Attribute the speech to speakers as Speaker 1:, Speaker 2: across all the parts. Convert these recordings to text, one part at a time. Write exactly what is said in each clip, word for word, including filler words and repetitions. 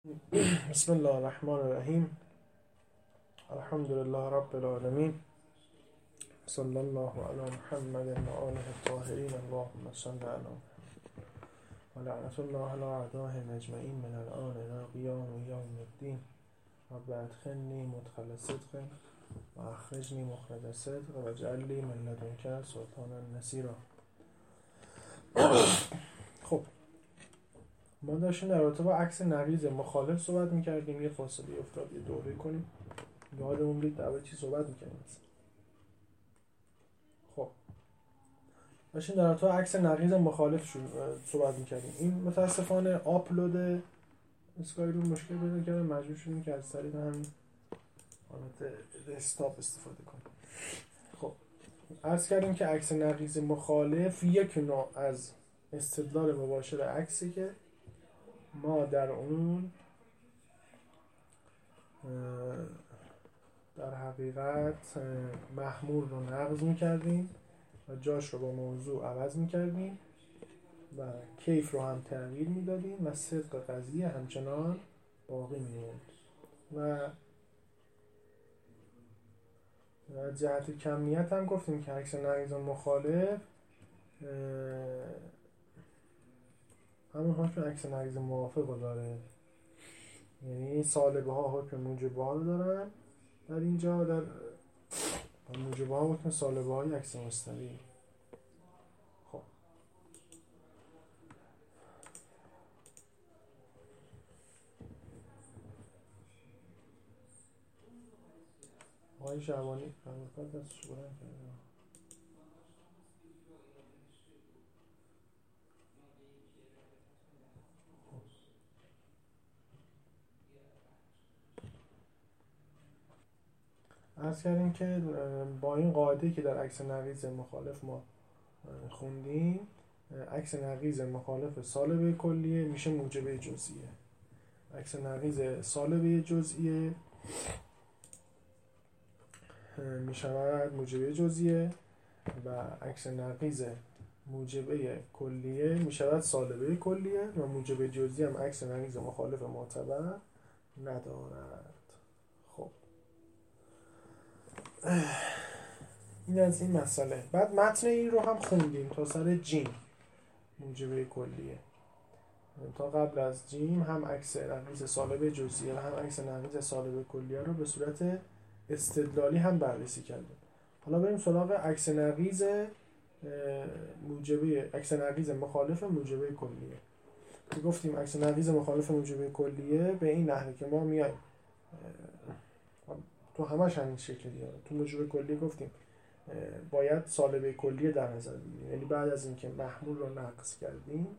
Speaker 1: بسم الله الرحمن الرحیم. الحمد لله رب العالمین. صلی الله علی محمد و آله الطاهرین. اللهم صل علی و لعنت الله علی اعدائهم اجمعین من الآن الی قیام یوم الدین. رب ادخلنی مدخل صدق و اخرجنی مخرج صدق و اجعل لی من لدنک سلطانا نصیرا. خب ما داشتیم در رابطه با عکس نقیض مخالف صحبت میکردیم. یه فاصله افتاد، یه دوره کنیم. یادمون بیاد در چی صحبت میکردیم. خب داشتیم در رابطه با عکس نقیض مخالف صحبت میکردیم. این متاسفانه آپلود اسکای رو مشکل پیدا کرده، مجبور شدیم که از طریق همین حالت دسکتاپ استفاده کنیم. خب عرض کردیم که عکس نقیض مخالف یک نوع از استدلال مباشر عکسی که ما در اون در حقیقت محمول رو نقض میکردیم و جاش رو با موضوع عوض میکردیم و کیف رو هم تغییر میدادیم و صدق قضیه همچنان باقی میموند. و از جهت کمیت هم گفتیم که عکس نقیض مخالف همون حکم عکس نقیض موافق رو داره، یعنی سالبه ها حکم موجبه ها رو دارن در اینجا، در موجبه ها حکم سالبه های عکس مستقیم. خب آقای شعبانی فرمودن دستش بلند کرده. عرض کردیم که با این قاعده که در عکس نقیض مخالف ما خوندیم، عکس نقیض مخالف سالبه کلیه میشه موجبه جزئیه. عکس نقیض سالبه جزئیه میشود موجبه جزئیه و عکس نقیض موجبه کلیه میشود سالبه کلیه و موجبه جزئی هم عکس نقیض مخالف معتبر ندارد. خب این از این مسئله. بعد متن این رو هم خوندیم تا سر جیم موجبه کلیه. تا قبل از جیم هم عکس نقیض سالبه جزئیه و هم عکس نقیض سالبه کلیه رو به صورت استدلالی هم بررسی کردیم. حالا بریم سراغ عکس نقیض موجبه عکس نقیض مخالف موجبه کلیه. که گفتیم عکس نقیض مخالف موجبه کلیه به این نحوه که ما میایم تو همش همین شکلیه. تو موجبه کلیه گفتیم باید سالبه کلیه در نظر بگیریم، یعنی بعد از اینکه محمول رو نقض کردیم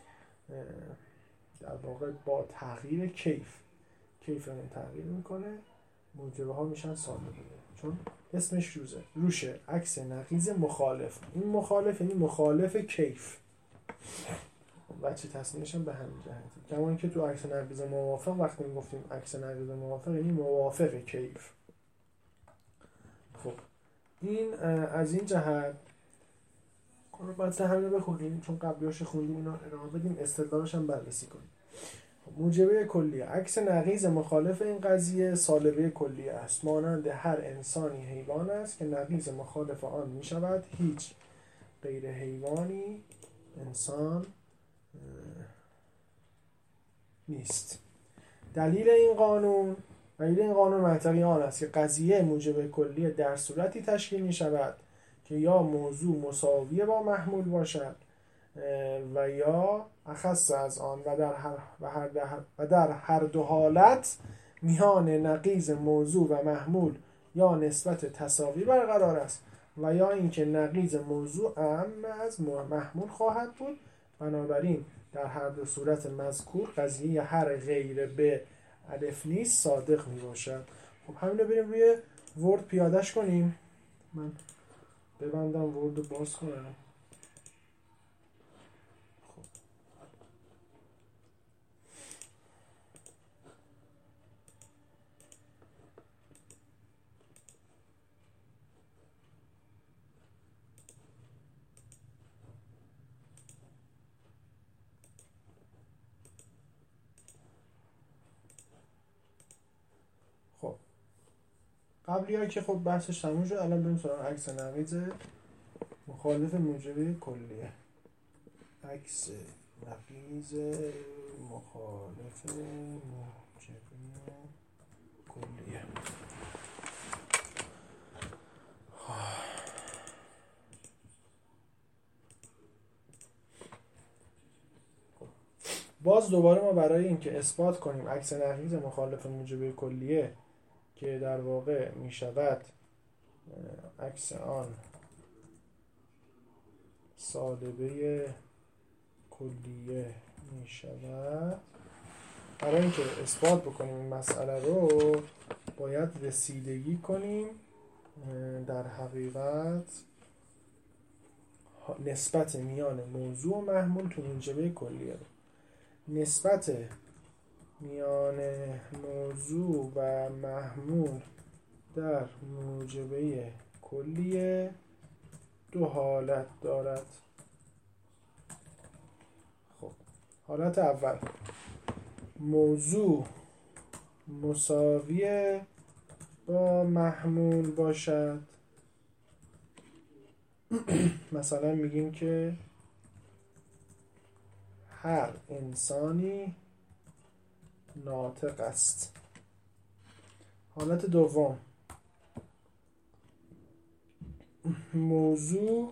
Speaker 1: در واقع با تغییر کیف کیف رو تغییر میکنه، موجبه ها میشن سالبه، چون اسمش روزه روشه عکس نقیض مخالف. این مخالف یعنی مخالف کیف، بچه تصمیمش هم به همین جهتی. کما اینکه تو عکس نقیض موافق وقتی میگفتیم عکس نقیض موافق یعنی موافق کیف. خب این از این جهت باید همین رو بخونیم، چون قبلیاش خوندیم، اینا ادامه بدیم، استدلالش هم بررسی کنیم. موجبه کلیه عکس نقیض مخالف این قضیه سالبه کلیه است، مانند هر انسانی حیوان است که نقیض مخالف آن می شود هیچ غیر حیوانی انسان نیست. دلیل این قانون دلیل این قانون منطقی آن است که قضیه موجبه کلیه در صورتی تشکیل می شود که یا موضوع مساوی با محمول باشد و یا اخص از آن و در هر و, هر در و در هر دو حالت میان نقیض موضوع و محمول یا نسبت تساوی برقرار است و یا اینکه نقیض موضوع اعم از محمول خواهد بود. بنابراین در هر دو صورت مذکور قضیه هر غیر به الف نیست صادق می باشد. خب همین رو بریم روی ورد پیادش کنیم. من ببندم ورد رو باز کنم. قبلی ها که خب بحثش تموم شد. الان بریم سراغ عکس نقیض مخالف موجبه کلیه. عکس نقیض مخالف موجبه کلیه. باز دوباره ما برای اینکه اثبات کنیم عکس نقیض مخالف موجبه کلیه که در واقع می شود عکس آن سالبه کلیه می شود، برای اینکه اثبات بکنیم این مسئله رو باید رسیدگی کنیم در حقیقت نسبت میان موضوع و محمول تو موجبه کلیه رو. نسبت میان موضوع و محمول در موجبه کلیه دو حالت دارد. خب حالت اول، موضوع مساوی با محمول باشد. مثلا میگیم که هر انسانی ناطق است. حالت دوم، موضوع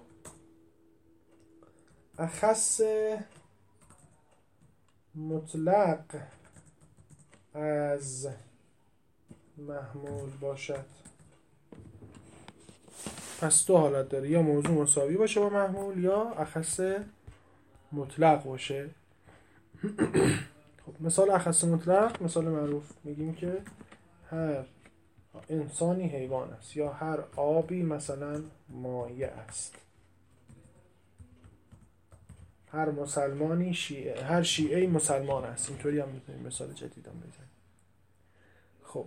Speaker 1: اخص مطلق از محمول باشد. پس دو حالت داره، یا موضوع مساوی باشه با محمول یا اخص مطلق باشه. خب مثال اخص مطلق، مثال معروف میگیم که هر انسانی حیوان است یا هر آبی مثلا مایع است. هر مسلمانی شیعه، هر شیعه مسلمان است. اینطوری هم میتونیم مثال جدید هم بزنیم. خب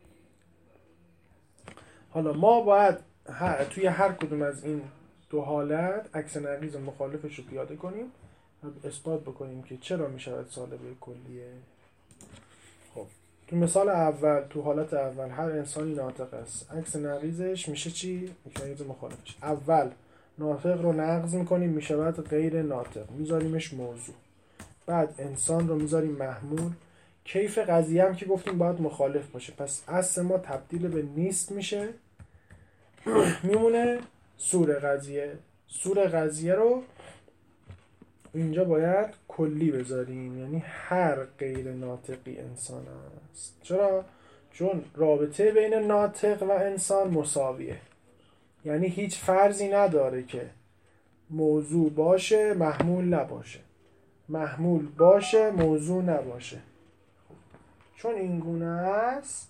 Speaker 1: حالا ما باید هر توی هر کدوم از این دو حالت عکس نقیض مخالفش رو پیاده کنیم و اثبات بکنیم که چرا میشود سالبه کلیه. خب تو مثال اول، تو حالت اول هر انسانی ناطق است، عکس نقیضش میشه چی؟ عکس نقیض مخالفش. اول ناطق رو نقض میکنیم میشود غیر ناطق، میذاریمش موضوع. بعد انسان رو میذاریم محمول. کیف قضیه هم که گفتیم باید مخالف باشه، پس اصل ما تبدیل به نیست میشه، میمونه سور قضیه. سور قضیه رو اینجا باید کلی بذاریم، یعنی هر غیر ناطقی انسان است. چرا؟ چون رابطه بین ناطق و انسان مساویه، یعنی هیچ فرضی نداره که موضوع باشه محمول نباشه، محمول باشه موضوع نباشه. چون این گونه است،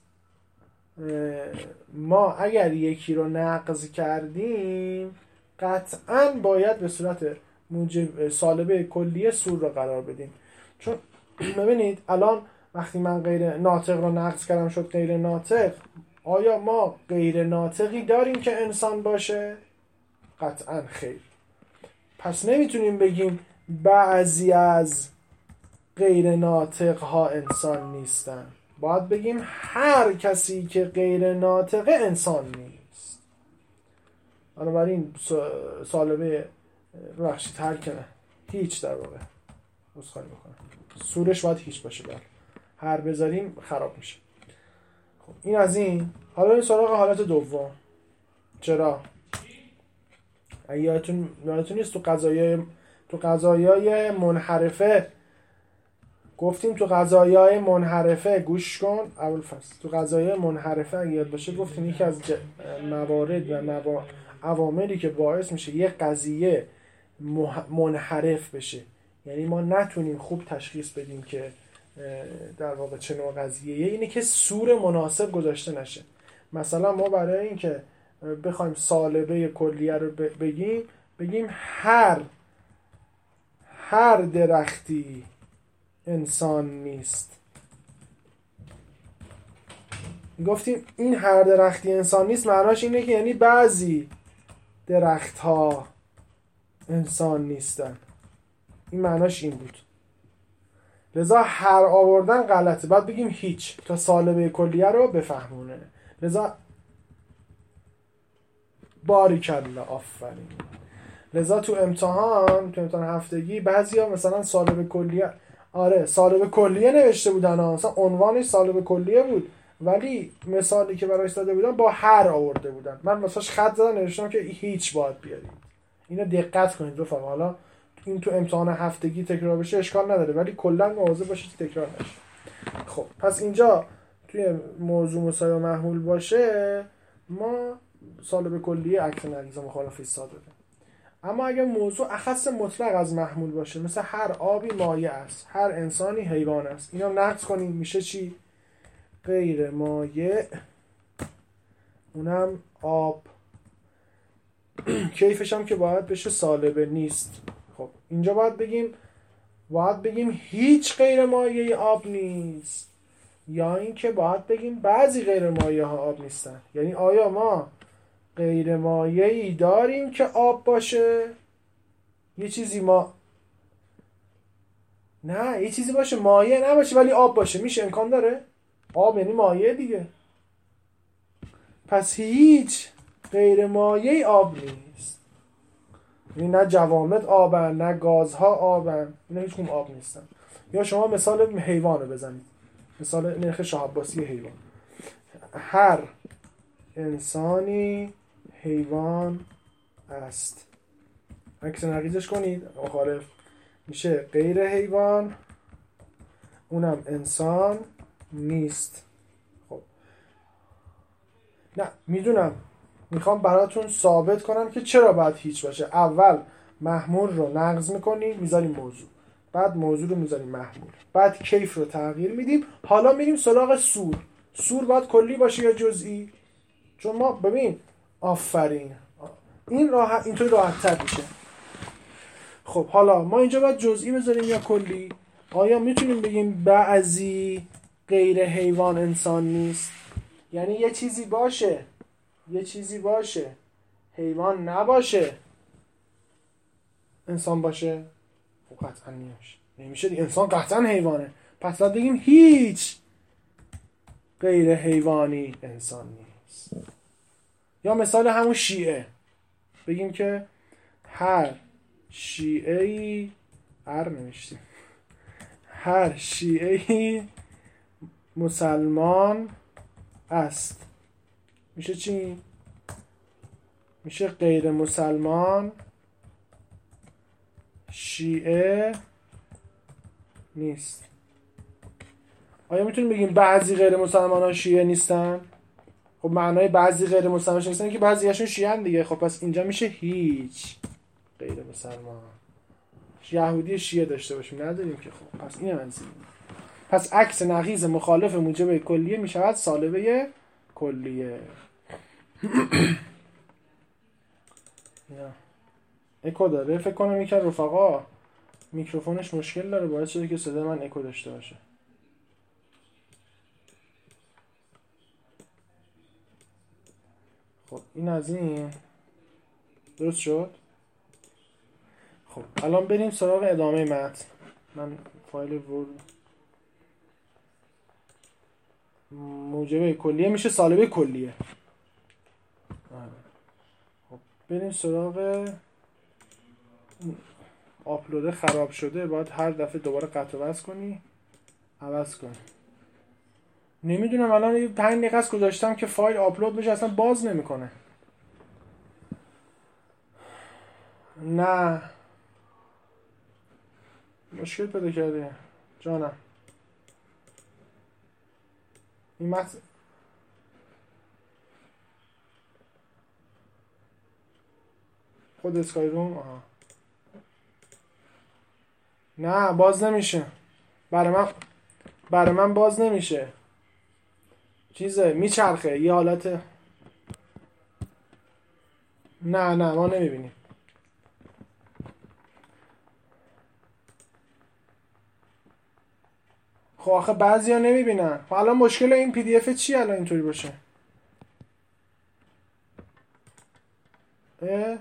Speaker 1: ما اگر یکی رو نقض کردیم قطعاً باید به صورت موجب سالبه کلیه سور رو قرار بدیم. چون ببینید الان وقتی من غیر ناطق رو نقض کردم شد غیر ناطق، آیا ما غیر ناطقی داریم که انسان باشه؟ قطعاً خیر. پس نمیتونیم بگیم بعضی از غیر ناطق ها انسان نیستن، باید بگیم هر کسی که غیر ناطق انسان نیست. بنابراین سالبه بخشید هر کنه هیچ در واقع بسخاری بکنم سورش باید هیچ باشه. بله هر بذاریم خراب میشه. خب این از این. حالا این سراغ حالت دوم. چرا؟ یادتون یادتون نیست تو قضایای تو قضایای منحرفه گفتیم، تو قضایای منحرفه گوش کن ابوالفضل، تو قضایای منحرفه اگه یاد باشه گفتیم یکی از موارد و موا... عواملی که باعث میشه یه قضیه منحرف بشه، یعنی ما نتونیم خوب تشخیص بدیم که در واقع چه نوع قضیه، اینه که سور مناسب گذاشته نشه. مثلا ما برای اینکه بخوایم سالبه کلیه رو بگیم بگیم هر هر درختی انسان نیست. گفتیم این هر درختی انسان نیست معناش اینه که یعنی بعضی درخت ها انسان نیستن. این معناش این بود. لذا هر آوردن غلطه، باید بگیم هیچ تا سالبه کلیه رو بفهمونه. لذا باریکلا، آفرین. لذا تو امتحان تو امتحان هفتگی بعضیا مثلا سالب کلیه، آره سالب کلیه نوشته بودن ها، مثلا عنوانش سالب کلیه بود ولی مثالی که براش داده بودن با هر آورده بودن. من واسش خط زدم نوشتم که هیچ باید بیارید. اینو دقت کنید رفقا. حالا این تو امتحان هفتگی تکرار بشه اشکال نداره ولی کلا مواظب باشید تکرار نشه. خب پس اینجا توی موضوع مساوی محمول باشه ما سالب کلیه عکس نقیض مخالفه ساده ده. اما اگه موضوع اخص مطلق از محمول باشه، مثل هر آبی مایع است، هر انسانی حیوان است، اینا نقض کنیم میشه چی؟ غیر مایع، اونم آب. کیفش هم که باید بشه سالب نیست. خب اینجا باید بگیم باید بگیم هیچ غیر مایعی آب نیست، یا اینکه باید بگیم بعضی غیر مایع ها آب نیستن. یعنی آیا ما غیر مایعی داریم که آب باشه، یه چیزی ما نه یه چیزی باشه مایع نباشه ولی آب باشه، میشه؟ امکان داره؟ آب یعنی مایع دیگه. پس هیچ غیر مایعی آب نیست. یعنی نه جوامد آبن نه گازها آبن، اینا هیچ کدوم آب نیستن. یا شما مثال حیوان رو بزنید، مثال نرخ شاه عباسی حیوان. هر انسانی حیوان است، عکس نقیضش کنید مخالف میشه غیر حیوان، اونم انسان نیست. خب نه میدونم، میخوام براتون ثابت کنم که چرا باید هیچ باشه. اول محمول رو نقض میکنیم میذاریم موضوع، بعد موضوع رو میذاریم محمول، بعد کیف رو تغییر میدیم. حالا میریم سراغ سور. سور باید کلی باشه یا جزئی؟ چون ما ببین آفرین این راحت اینطوری راحت تر میشه. خب حالا ما اینجا باید جزئی بذاریم یا کلی؟ آیا میتونیم بگیم بعضی غیر حیوان انسان نیست؟ یعنی یه چیزی باشه یه چیزی باشه حیوان نباشه انسان باشه؟ خب قطعا نمیشه. نمیشه دیگه، انسان قطعا حیوانه. پس باید بگیم هیچ غیر حیوانی انسان نیست. یا مثال همون شیعه بگیم که هر شیعه‌ای ار نمیشتیم هر شیعه‌ای مسلمان است. میشه چی؟ میشه غیر مسلمان شیعه نیست. آیا میتونیم بگیم بعضی غیر مسلمان ها شیعه نیستن؟ خب معنای بعضی غیر مسلمان ها نیستن که بعضی هاشون شیعه هن دیگه. خب پس اینجا میشه هیچ غیر مسلمان. یهودی شیعه داشته باشیم نداریم که. خب پس اینه منظور. پس عکس نقیض مخالف موجب کلیه میشود سالبه کلیه. اکو داره فکر کنم یکی از رفقا میکروفونش مشکل داره باعث شده که صدای من اکو داشته باشه. خب این از این درست شد. خب الان بریم سراغ ادامه متن. من فایل ورد موجب کلیه میشه سالبه کلیه. خب بریم سراغ آپلود خراب شده، باید هر دفعه دوباره قطع و وصل کنی عوض کنی. نمیدونم الان پنج دقیقه است گذاشتم که فایل آپلود بشه اصلا باز نمیکنه. نه مشکل پیدا کرده جانم. این متن خود اسکای روم آها. نه باز نمیشه برای من برای من باز نمیشه. چیزه میچرخه یه حالت. نه نه ما نمیبینیم. خب آخه بعضیا نمیبینن. خب الان مشکل این پی دی اف چیه الان اینطوری باشه؟ اه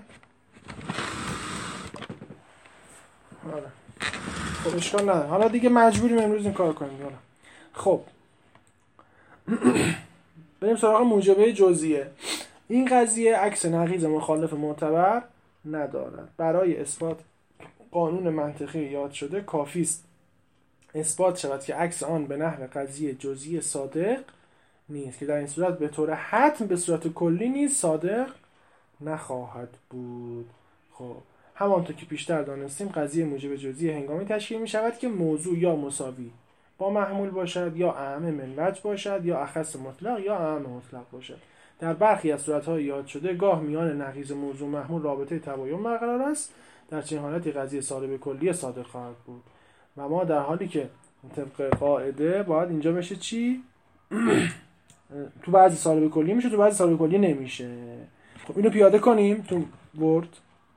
Speaker 1: آره خب اشکال نداره. حالا دیگه مجبوریم امروز این کار کنیم. حالا خب بریم سراغ موجبه جزئیه. این قضیه عکس نقیض مخالف معتبر ندارد. برای اثبات قانون منطقی یاد شده کافی است اثبات شود که عکس آن به نحو قضیه جزئی صادق نیست، که در این صورت به طور حتم به صورت کلی نیز صادق نخواهد بود. خب همانطور که پیشتر دانستیم قضیه موجب جزئی هنگامی تشکیل می شود که موضوع یا مساوی با محمول باشد یا اعم من وجه باشد یا اخص مطلق یا اعم مطلق باشد. در برخی از صورت‌های یاد شده گاه میان نقیض موضوع محمول رابطه تباین برقرار است، در چنین حالتی قضیه صالب کلیه صادق خواهد بود و ما در حالی که طبق قاعده باید اینجا بشه چی؟ تو بعضی صالب کلی میشه، تو بعضی صالب کلی نمیشه. خب اینو پیاده کنیم تو ورد.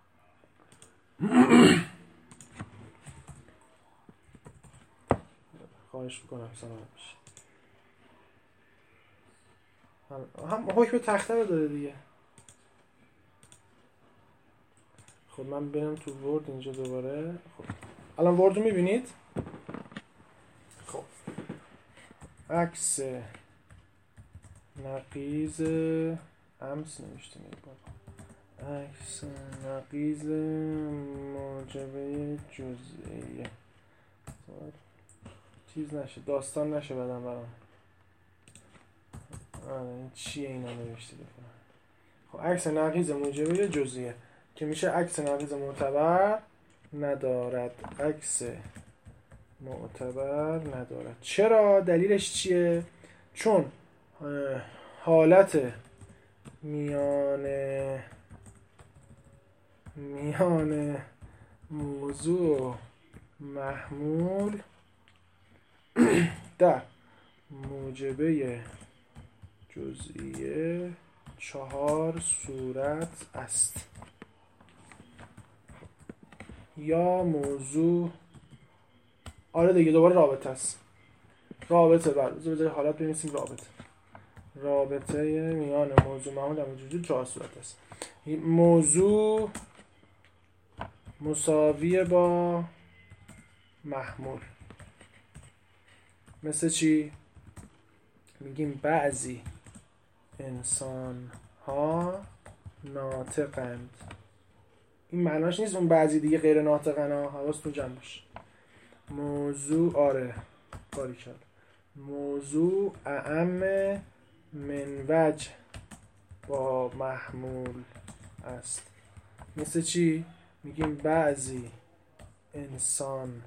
Speaker 1: خواهش میکنم سلام بشه. هم حکم تخته رو داره دیگه. خب من برم تو ورد اینجا دوباره. خب الان ورد رو میبینید؟ خب عکس نقیض امس نوشته بابا عکس نقیض موجبه جزئیه چیز نشه داستان نشه بدم برام. آره چیه اینا نوشته بکنم. خب عکس نقیض موجبه جزئیه که میشه عکس نقیض معتبر ندارد. عکس معتبر ندارد. چرا؟ دلیلش چیه؟ چون حالت میان میان موضوع محمول در موجبه جزئیه چهار صورت است. یا موضوع آره دیگه دوباره رابطه است. رابطه بر بذار حالت بنویسیم رابطه. رابطه میان موضوع محمول در موجبه چهار صورت است. موضوع مساوی با محمول. مثل چی؟ میگیم بعضی انسان ها ناطقند. این معناش نیست اون بعضی دیگه غیر ناطقن ها. حواستون جمع باشه. موضوع آره کاری کرد. موضوع اعم من وجه با محمول است. مثل چی؟ میگیم بعضی انسان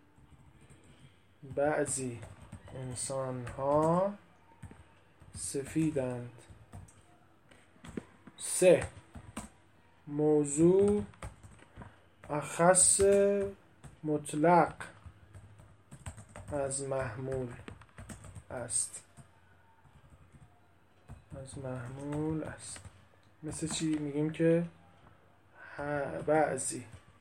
Speaker 1: بعضی انسان ها سفیدند. سه موضوع اخص مطلق از محمول است. از محمول است. مثل چی؟ میگیم که بعضی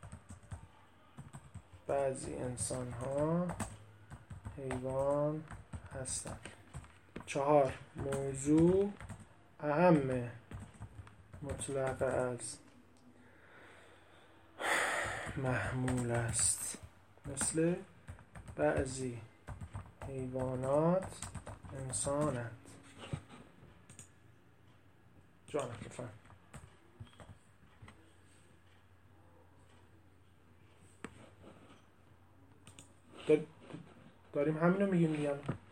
Speaker 1: بعضی انسان ها حیوان هستند. چهار موضوع اعم مطلق از محمول است. مثل بعضی حیوانات انسانند. جانم بفهم. داریم همینو میگیم میگم.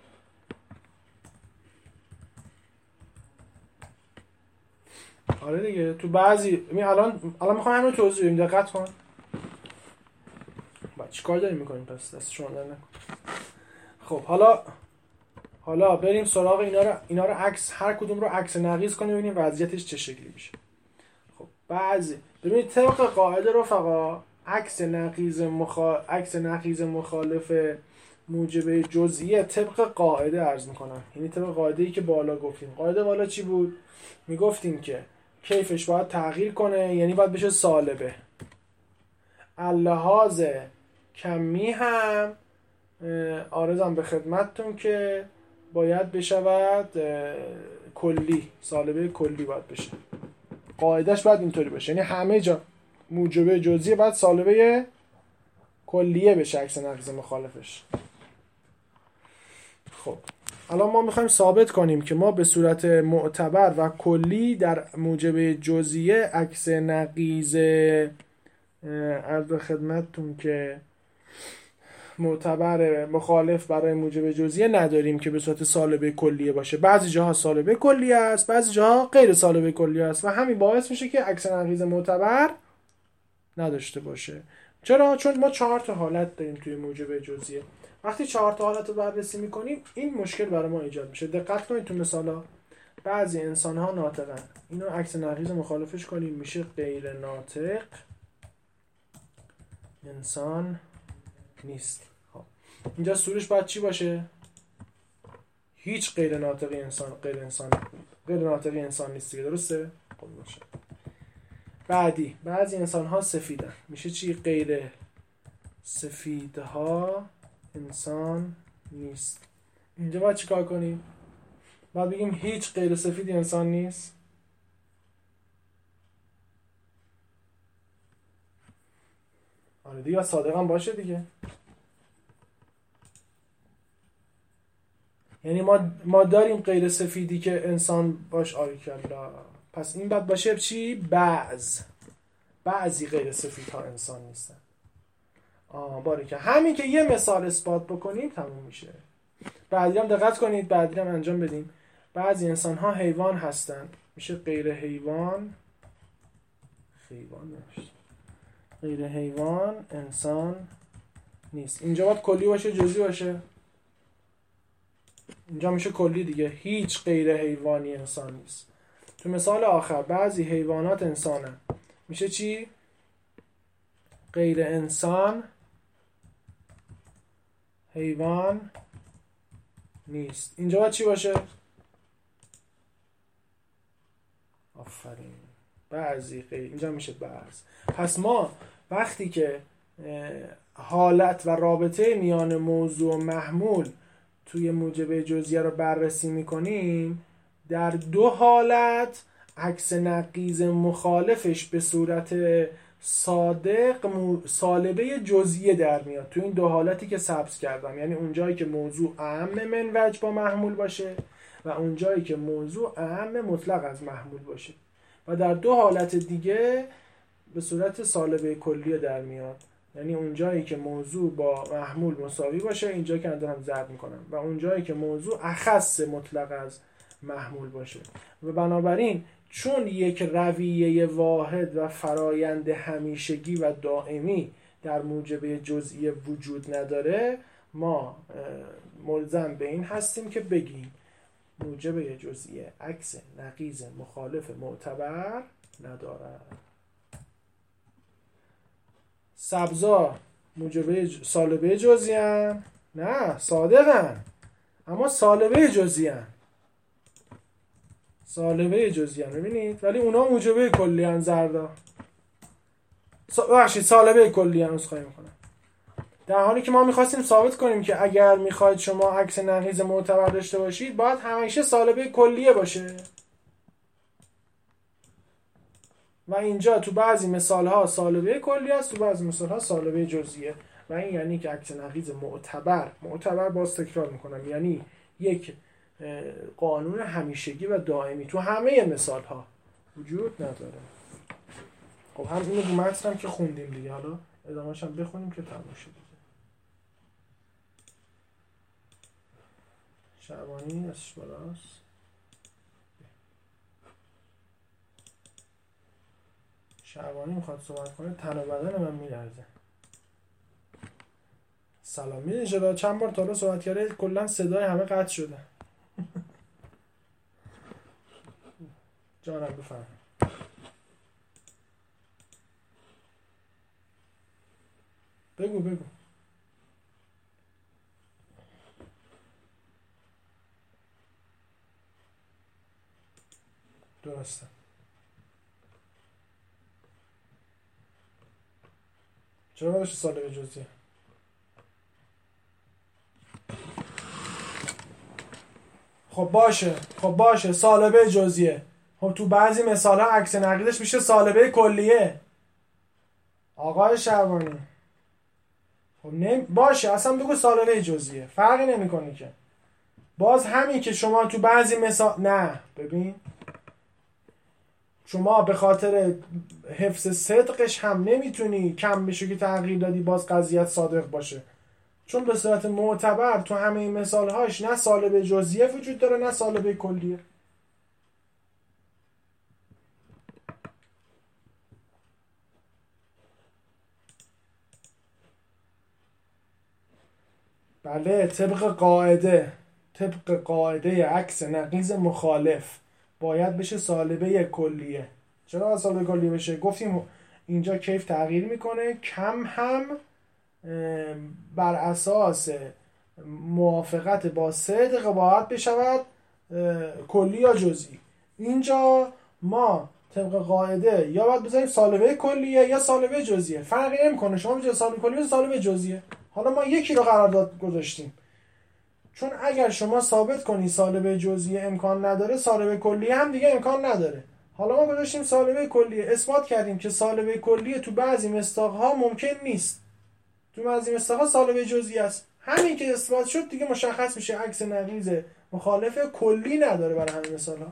Speaker 1: آره دیگه تو بعضی می الان الان میخوام همین توضیح بدیم. دقت کن. بعد چیکار داریم میکنیم پس دست شما در نکن. خب حالا حالا بریم سراغ اینا رو اینا رو عکس هر کدوم رو عکس نقیض کنیم ببینیم وضعیتش چه شکلی میشه. خب بعضی ببینید طبق قاعده رفقا عکس نقیض مخا... عکس نقیض مخالف موجبه جزئیه طبق قاعده عرض میکنم. یعنی طبق قاعده‌ای که بالا گفتیم. قاعده بالا چی بود؟ میگفتیم که کیفش باید تغییر کنه، یعنی باید بشه سالبه. اللحاظ کمی هم عارضم به خدمتتون که باید بشود کلی، سالبه کلی باید بشه. قاعدهش باید اینطوری باشه، یعنی همه جا موجبه جزئیه باید سالبه کلیه بشه عکس نقیض مخالفش. خب الان ما میخوایم ثابت کنیم که ما به صورت معتبر و کلی در موجب جزئیه عکس نقیض عرض خدمتتون که معتبر مخالف برای موجب جزئیه نداریم که به صورت سالبه کلیه باشه. بعضی جاها سالبه کلیه است، بعضی جاها غیر سالبه کلیه است و همین باعث میشه که عکس نقیض معتبر نداشته باشه. چرا؟ چون ما چهار تا حالت داریم توی موجب جزئیه. وقتی چهار تا حالت رو بررسی میکنیم این مشکل برای ما ایجاد میشه. دقت کنید تو مثالا بعضی انسان ها ناطقن، اینو عکس نقیض مخالفش کنیم میشه غیر ناطق انسان نیست. خب اینجا سورش باید چی باشه؟ هیچ غیر ناطقی انسان غیر انسان غیر ناطقی انسان نیست دیگه، درسته؟ خب باشه. بعدی بعضی انسان ها سفیدن میشه چی؟ غیر سفیدها انسان نیست. اینجا باید چی کار کنیم؟ باید بگیم هیچ غیر سفیدی انسان نیست. آره دیگه باید صادق هم باشه دیگه. یعنی ما ما داریم غیر سفیدی که انسان باش آریکلا، پس این باید باشه چی؟ بعض بعضی غیر سفیدها انسان نیستن. آه باریکلا. همین که یه مثال اثبات بکنیم تموم میشه. بعدی هم دقت کنید، بعدی هم انجام بدیم. بعضی انسان ها حیوان هستن میشه غیر حیوان حیوان نمیشه غیر حیوان انسان نیست. اینجا باید کلی باشه جزئی باشه؟ اینجا میشه کلی دیگه، هیچ غیر حیوانی انسان نیست. تو مثال آخر بعضی حیوانات انسانن میشه چی؟ غیر انسان حیوان نیست. اینجا باید چی باشه؟ آفرین، بعضی غیر، اینجا میشه بعض. پس ما وقتی که حالت و رابطه میان موضوع و محمول توی موجب جزئیه رو بررسی میکنیم، در دو حالت عکس نقیض مخالفش به صورت صادق سالبه جزئیه در میاد. تو این دو حالتی که سبز کردم، یعنی اونجایی که موضوع اعم من وجه با محمول باشه و اونجایی که موضوع اعم مطلق از محمول باشه، و در دو حالت دیگه به صورت سالبه کلیه در میاد، یعنی اونجایی که موضوع با محمول مساوی باشه، اینجا که دارم ضرب میکنم، و اونجایی که موضوع اخص مطلق از محمول باشه. و بنابراین چون یک رویه واحد و فرایند همیشگی و دائمی در موجب جزئیه وجود نداره، ما ملزم به این هستیم که بگیم موجب جزئیه عکس نقیض مخالف معتبر نداره. سبزا موجب سالبه جزئی ان؟ نه، صادقن، اما سالبه جزئی ان. سالبه جزئی ان ببینید، ولی اونا موجبه کلی ان. زردا بخشید سالبه کلی ان. عذرخواهی میکنم. در حالی که ما میخواستیم ثابت کنیم که اگر میخواید شما عکس نقیض معتبر داشته باشید باید همیشه سالبه کلیه باشه، و اینجا تو بعضی مثال ها سالبه کلی است، تو بعضی مثال ها سالبه جزئیه. و این یعنی که عکس نقیض معتبر معتبر باز تکرار میکنم، یعنی یک قانون همیشگی و دائمی تو همه مثال ها وجود نداره. خب هم اینو رو متن که خوندیم دیگه، حالا ادامه‌اش هم بخونیم که تموم شد. شعبانی ازش بالاست. شعبانی میخواد صحبت کنه، تن و بدن من میلرزه. سلام. میدونی چرا؟ چند بار تا حالا صحبت کرده کلا صدای همه قطع شده. جانم بفرم. بگو بگو. درسته. چرا باشه سالبه جزئیه؟ خب باشه خب باشه سالبه جزئیه. خب تو بعضی مثال ها عکس نقیضش میشه سالبه کلیه. آقای شعبانی خب نمی... باشه اصلا بگو سالبه جزئیه، فرقی نمیکنه که. باز همین که شما تو بعضی مثال نه ببین شما به خاطر حفظ صدقش هم نمیتونی کم بشه که تغییر دادی باز قضیت صادق باشه، چون به صورت معتبر تو همه این مثالهاش نه سالب جزئیه وجود داره نه سالب کلیه. بله طبق قاعده طبق قاعده عکس نقیض مخالف باید بشه سالبه کلیه. چرا باید سالبه کلیه بشه؟ گفتیم اینجا کیف تغییر میکنه، کم هم بر اساس موافقت با صدق باید بشود کلی یا جزئی. اینجا ما طبق قاعده یا باید بذاریم سالبه کلیه یا سالبه جزئیه، فرقی نمیکنه شما بذارید سالبه کلیه یا سالبه جزئیه. حالا ما یکی رو قرارداد گذاشتیم، چون اگر شما ثابت کنی سالبه جزئیه امکان نداره سالبه کلیه هم دیگه امکان نداره. حالا ما گذاشتیم سالبه کلیه، اثبات کردیم که سالبه کلیه تو بعضی مصداق‌ها ممکن نیست، تو بعضی مصداق‌ها سالبه جزئی است. همین که اثبات شد دیگه مشخص میشه عکس نقیض مخالف کلی نداره برای همین مثالا.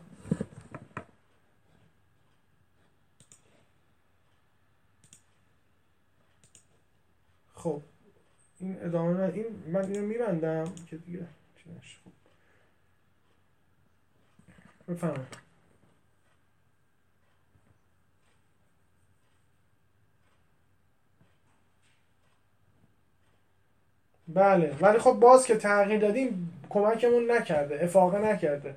Speaker 1: خب این ادامه من این من اینو میبندم که دیگه چیش. خب بفهمم. بله ولی خب باز که تغییر دادیم کمکمون نکرده، افاقه نکرده.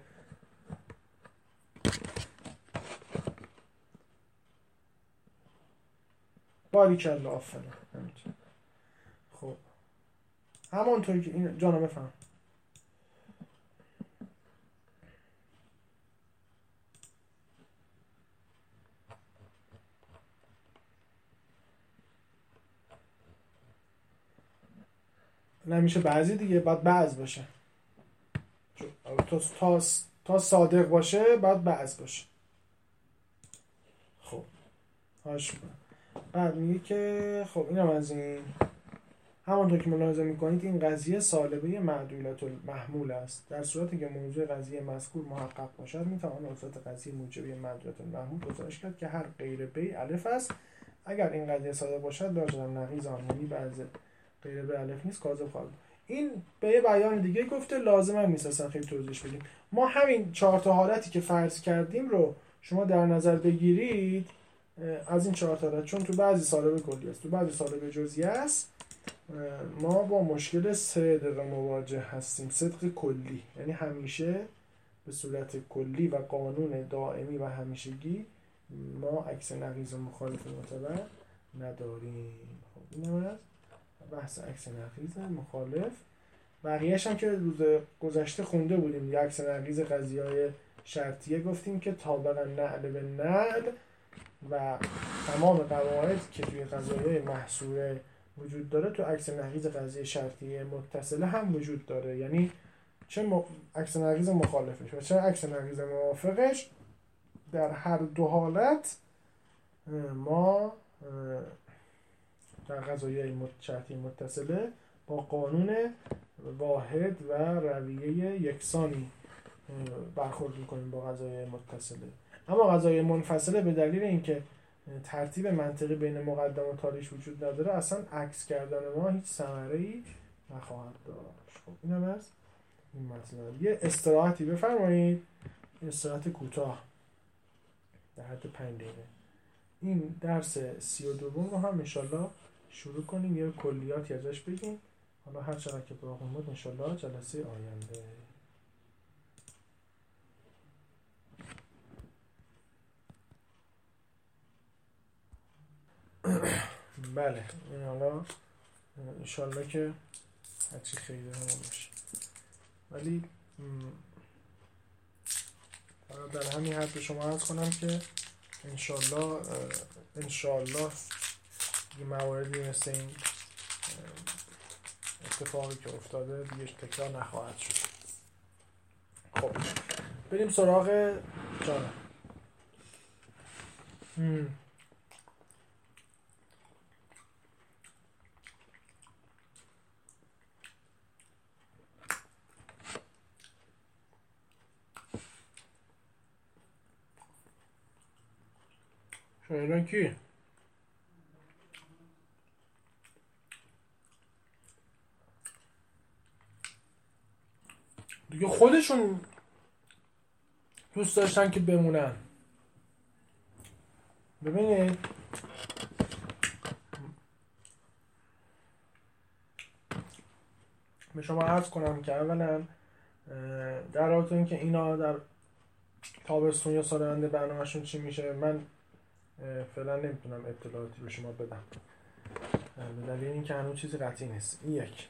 Speaker 1: باریکلا آفرین. خب همانطوری که این جانم بفهم. نمیشه بعضی دیگه، باید بعض باشه. تا تا تا صادق باشه باید بعض باشه. خب هاش بعد میگه که خب اینم از این. همونطور که ملاحظه میکنید این قضیه سالبه معدولت المحمول است. در صورتی که موضوع قضیه مذکور محقق باشد میتوان علت قضیه موجبه معدولت المحمول گزارش کرد که هر غیر بی الف است. اگر این قضیه صادق باشد لاجرم نقیض آن، یعنی بعض غیر به الف نیست کاذب خواهد. این به یه بیان دیگه گفته، لازم هم نیست اصلا خیلی توضیح بدیم. ما همین چهار تا حالتی که فرض کردیم رو شما در نظر بگیرید از این چهار تا حالت، چون تو بعضی سالب کلی است تو بعضی سالب جزئی است، ما با مشکل صدق مواجه هستیم. صدق کلی یعنی همیشه به صورت کلی و قانون دائمی و همیشگی ما عکس نقیض مخالف معتبر نداریم. خب اینم از بحث عکس نقیض مخالف. بقیه‌اش هم که روز گذشته خونده بودیم، یک عکس نقیض قضیه‌های شرطیه گفتیم که طابق نعل به نعل و تمام قواعد که توی قضایای محصوره وجود داره تو عکس نقیض قضیه شرطیه متصله هم وجود داره. یعنی چه م... عکس نقیض مخالفش و چه عکس نقیض موافقش، در هر دو حالت ما در قضایای شرطی متصله با قانون واحد و رویه یکسانی برخورد میکنیم با قضایای متصله. اما قضایای منفصله به دلیل اینکه ترتیب منطقی بین مقدم و تالیش وجود نداره اصلا عکس کردن ما هیچ ثمره‌ای نخواهد داشت. خب اینم از این مطلب. یه استراحتی بفرمایید، استراحت کوتاه در حد پنج دقیقه. این درس سی و دوم رو هم انشالله شروع کنیم، یه کلیاتی ازش بگیم. حالا هر چقدر که باقی موند انشالله جلسه آینده. بله این حالا انشالله که هرچی خیلی همون باشه، ولی در همین حد به شما عرض کنم که انشالله انشالله یه مواردی مثل این اتفاقی که افتاده دیگه تکرار نخواهد شد. خب بریم سراغ جانم. اینا کی؟ دیگه خودشون دوست داشتن که بمونن. ببینید به شما عرض کنم که اولا در رابطه این که اینا در تابستون یا سال آینده برنامه‌شون چی میشه، من فعلا نمیتونم اطلاعاتی به شما بدم به دلیل اینکه هنوز چیزی قطعی نیست. این یک.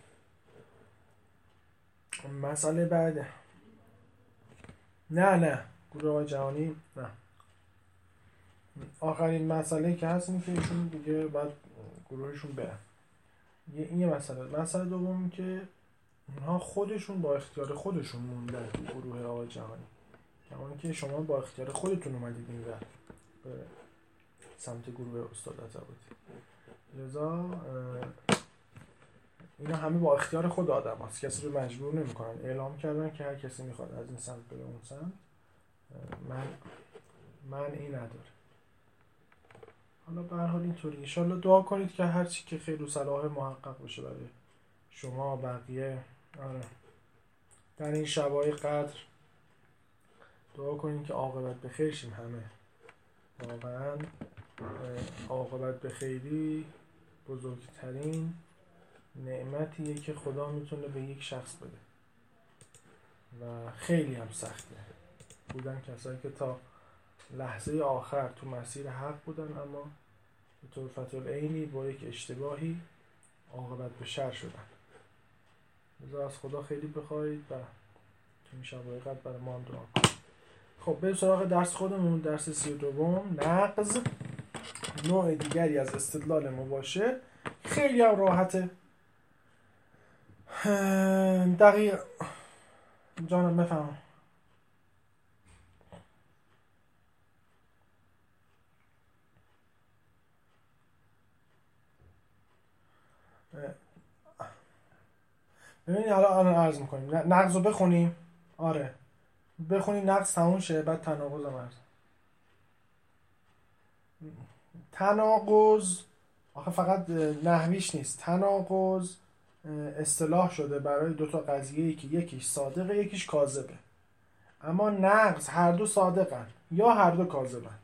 Speaker 1: مسئله بعد نه نه گروه های جهانی نه. آخرین مسئله که هست اینه که ایشون دیگه باید گروهشون برن. این یه مسئله. مسئله دوم که اونها خودشون با اختیار خودشون موندن تو گروه آقای جهانی، کما که شما با اختیار خودتون اومدید این ور به سمت گروه استاد عطابودی. لذا اینا همه با اختیار خود آدم هست، کسی رو مجبور نمی کنن. اعلام کردن که هر کسی میخواد از این سمت بره اون سمت. من من این نداره. حالا به هر حال اینطوری ان شاءالله دعا کنید که هر چی که خیر و صلاح محقق بشه برای شما بقیه. آره در این شبای قدر دعا کنید که عاقبت به خیر شیم همه. واقعا عاقبت به خیری بزرگترین نعمتیه که خدا میتونه به یک شخص بده و خیلی هم سخته. بودن کسایی که تا لحظه آخر تو مسیر حق بودن اما به طور فتح‌العینی با یک اشتباهی عاقبت به شر شدن. لذا از خدا خیلی بخواید و تو این شبای قدر برای ما هم دعا کنید. خب بریم سراغ درس خودمون. درس سی و دوم، نقض، نوع دیگری از استدلال مباشر. خیلی هم راحته. دقیق جانم بفهم. ببینید حالا الان عرض میکنیم نقض رو بخونیم. آره بخونیم نقض تموم شه بعد تناقض هم عرض. تناقض آخه فقط نحویش نیست. تناقض اصطلاح شده برای دوتا قضیه‌ای که یکیش صادقه یکیش کاذبه. اما نقض هر دو صادقن یا هر دو کاذبن.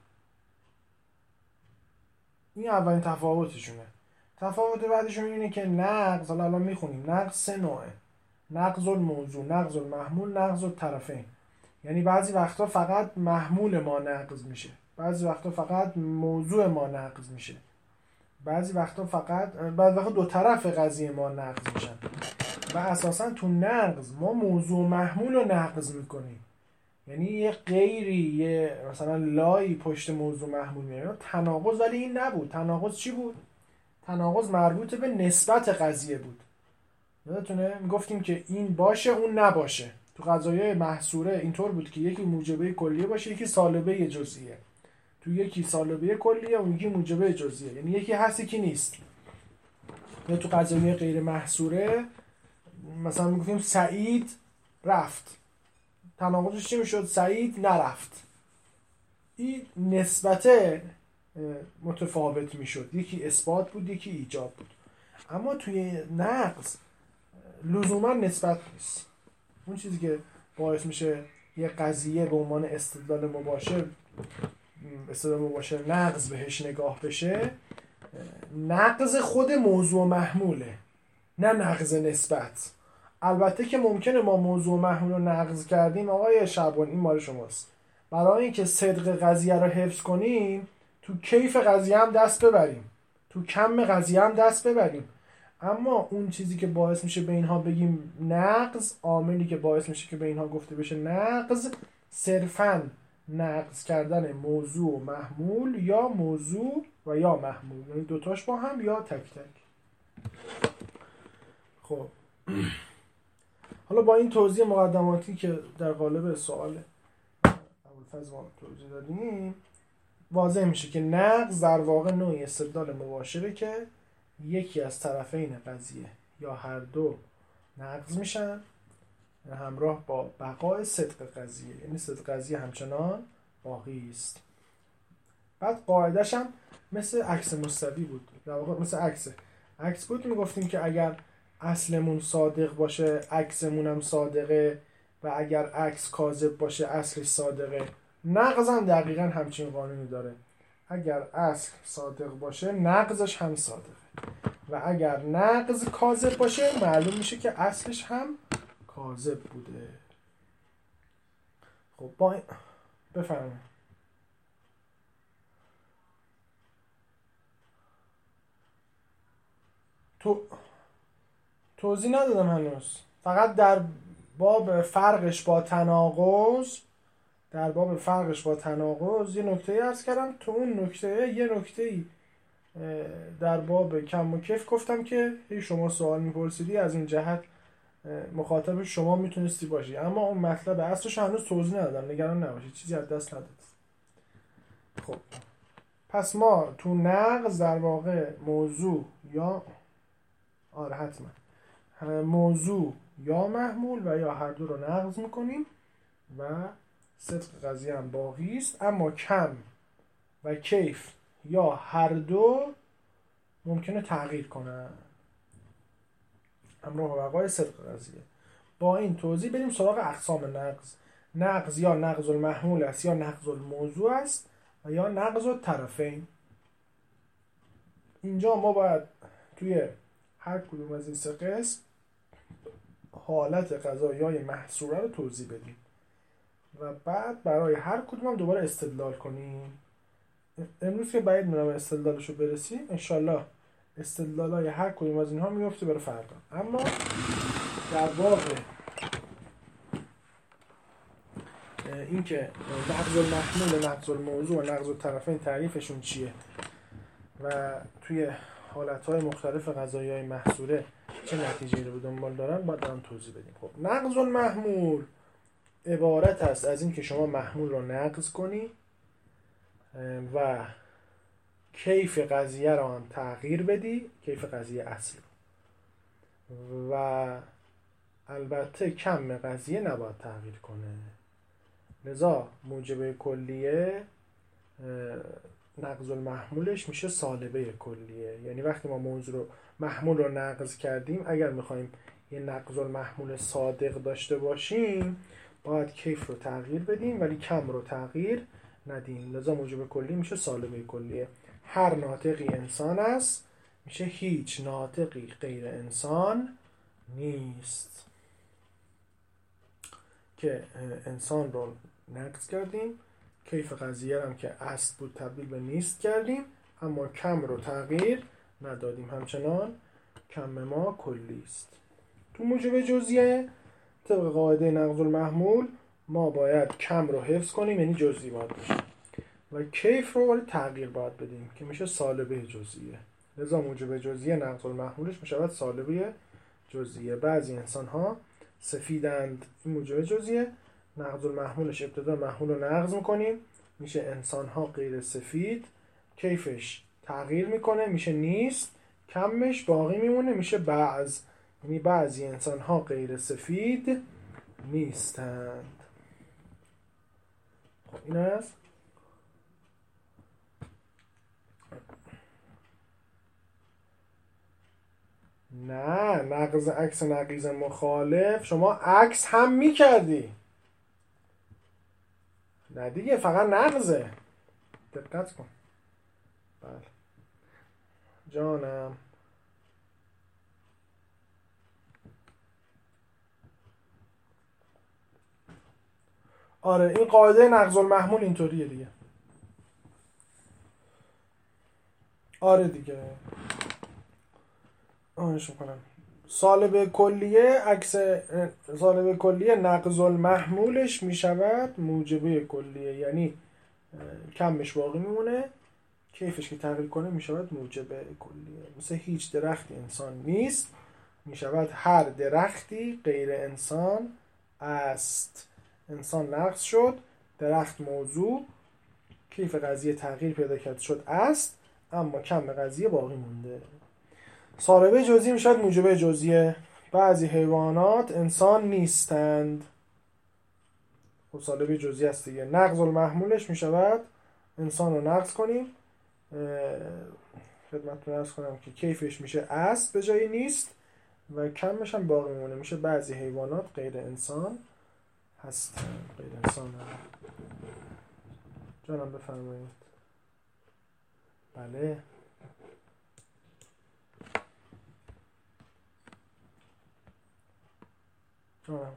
Speaker 1: این اولین تفاوتشونه. تفاوت بعدشون اینه که نقض، حالا الان میخونیم، نقض سه نوعه: نقض الموضوع، نقض المحمول، نقض الطرفین. یعنی بعضی وقتا فقط محمول ما نقض میشه، بعضی وقتا فقط موضوع ما نقض میشه، بعضی وقتا فقط بعضی وقتا دو طرف قضیه ما نقض میشن. و اساسا تو نقض ما موضوع و محمول رو نقض میکنیم. یعنی یه غیری، یه مثلا لایی پشت موضوع محمول میاد. تناقض ولی این نبود. تناقض چی بود؟ تناقض مربوط به نسبت قضیه بود. یادتونه میگفتیم که این باشه اون نباشه. تو قضایای محصوره اینطور بود که یکی موجبه کلیه باشه یکی سالبه جزئیه. تو یکی سالبه کلیه اون یکی موجبه جزئیه. یعنی یکی هست یکی نیست. یا تو قضایای غیر محصوره مثلا میگفتیم سعید رفت. تناقضش چی میشد؟ سعید نرفت. این نسبت متفاوت میشد. یکی اثبات بود یکی ایجاب بود. اما توی نقض لزوما نسبت نیست. اون چیزی که باعث میشه یه قضیه به عنوان استدلال مباشر استدلال مباشر نقض بهش نگاه بشه، نقض خود موضوع محموله، نه نقض نسبت. البته که ممکنه ما موضوع محمول رو نقض کردیم. آقای شعبان این مال شماست. برای اینکه صدق قضیه رو حفظ کنیم تو کیف قضیه هم دست ببریم، تو کم قضیه هم دست ببریم. اما اون چیزی که باعث میشه به اینها بگیم نقض، عاملی که باعث میشه که به اینها گفته بشه نقض، صرفاً نقض کردن موضوع و محمول یا موضوع و یا محمول، یعنی دوتاش با هم یا تک تک. خب حالا با این توضیح مقدماتی که در قالب سوال ابوالفضل ما توضیح دادیم واضح میشه که نقض در واقع نوعی استدلال مباشره که یکی از طرفین قضیه یا هر دو نقض میشن همراه با بقای صدق قضیه، یعنی صدق قضیه همچنان باقی است. بعد قاعدش هم مثل عکس مستوی بود، در واقع مثل عکس عکس بود. میگفتیم که اگر اصلمون صادق باشه عکسمون هم صادقه و اگر عکس کاذب باشه اصلش صادقه. نقض هم دقیقا همچین قانونی داره، اگر اصل صادق باشه نقضش هم صادقه و اگر نقض کاذب باشه معلوم میشه که اصلش هم کاذب بوده. خب با بفرمایید. تو توضیح ندادم هنوز، فقط در باب فرقش با تناقض در باب فرقش با تناقض یه نکته عرض کردم. تو اون نکته یه نکته در باب کم و کیف گفتم که شما سوال میپرسیدی از این جهت مخاطب شما میتونستی باشی، اما اون مطلب اصلش هنوز توضیح ندادم، نگران نباشید، چیزی از دست نداد. خب پس ما تو نقض در واقع موضوع یا آره حتما موضوع یا محمول و یا هر دو رو نقض میکنیم و صدق قضیه هم باقی است، اما کم و کیف یا هر دو ممکنه تغییر کنن همراه با بقای صدق قضیه. با این توضیح بریم سراغ اقسام نقض. نقض یا نقض المحمول است یا نقض الموضوع است و یا نقض الطرفین. اینجا ما باید توی هر کدوم از این سه قسم حالت قضایای محصوره رو توضیح بدیم و بعد برای هر کدوم هم دوباره استدلال کنیم. امروز که باید میرم استدلالش رو برسیم، انشالله استدلالای هر کدوم از اینها میفته برای فردا. اما در باب این که نقض المحمول، نقض الموضوع و نقض الطرفین تعریفشون چیه و توی حالتهای مختلف قضایای محصوره چه نتیجه‌ای رو به دنبال دارن باید هم توضیح بدیم. خب نقض المحمول عبارت است از این که شما محمول رو نقض کنی و کیف قضیه رو هم تغییر بدی، کیف قضیه اصل، و البته کم قضیه نباید تغییر کنه. لذا موجب کلیه نقض المحمولش میشه سالبه کلیه. یعنی وقتی ما موضوع رو محمول رو نقض کردیم، اگر میخوایم یه نقض المحمول صادق داشته باشیم باید کیف رو تغییر بدیم ولی کم رو تغییر ندیم. لذا موجب کلی میشه سالبه کلیه. هر ناطقی انسان است میشه هیچ ناطقی غیر انسان نیست. که انسان رو نقض کردیم، کیف قضیه هم که اصل بود تبدیل به نیست کردیم، اما کم رو تغییر ندادیم، همچنان کم ما کلی است. تو موجب جزئیه طبق قاعده نقض المحمول ما باید کم رو حفظ کنیم، یعنی جزئی باید باشه، و کیف رو باید تغییر باید بدیم که میشه سالبه جزئیه. لذا موجب جزئیه نقض المحمولش میشه سالبه جزئیه. بعضی انسان ها سفیدند، این موجب جزئیه، نقض المحمولش ابتدا محمول رو نقض میکنیم میشه انسان ها غیر سفید، کیفش تغییر میکنه میشه نیست، کمش باقی میمونه میشه بعض، یعنی بعضی انسان ها غیر سفید نیستند. خب این است. نه نقض عکس نقیض مخالف شما عکس هم میکردی، نه دیگه فقط نقضه. دقت کن. بله جانم. آره این قاعده نقض المحمول اینطوریه دیگه. آره دیگه آنش میکنم. سالب کلیه عکس سالب کلیه نقض المحمولش میشود موجبه کلیه، یعنی کمش باقی میمونه، کیفش که تغییر کنه میشود موجبه کلیه. مثل هیچ درختی انسان نیست میشود هر درختی غیر انسان است. انسان نقض شد، درخت موضوع، کیف قضیه تغییر پیدا کرد شد است، اما کم قضیه باقی مونده. سالبه جزئی میشود موجبه جزئیه. بعضی حیوانات انسان نیستند. خب سالبه جزئی است دیگه. نقض المحمولش میشود انسان رو نقض کنیم، خدمتتون عرض کنم که کیفش میشه است به جای نیست و کمش هم باقی میمونه، میشه بعضی حیوانات غیر انسان هستن. غیر انسان هم. جانم بفرمایید. بله جانم.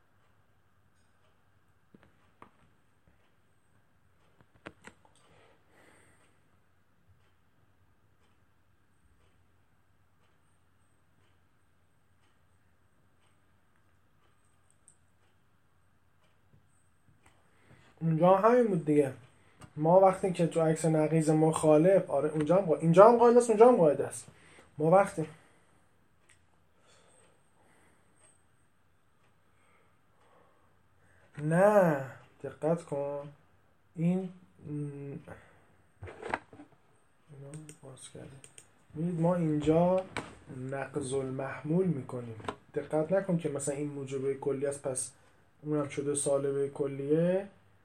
Speaker 1: اونجا همین بود دیگه. ما وقتی که تو عکس نقیض مخالف، آره اونجا هم قاعده، اینجا هم قاعده است، اونجا هم قاعده است. ما وقتی نه دقت کن، این اینو باز کردیم. می‌بینید ما اینجا نقض المحمول میکنیم. دقت نکن که مثلا این موجبه کلی است پس اونم شده سالبه کلیه،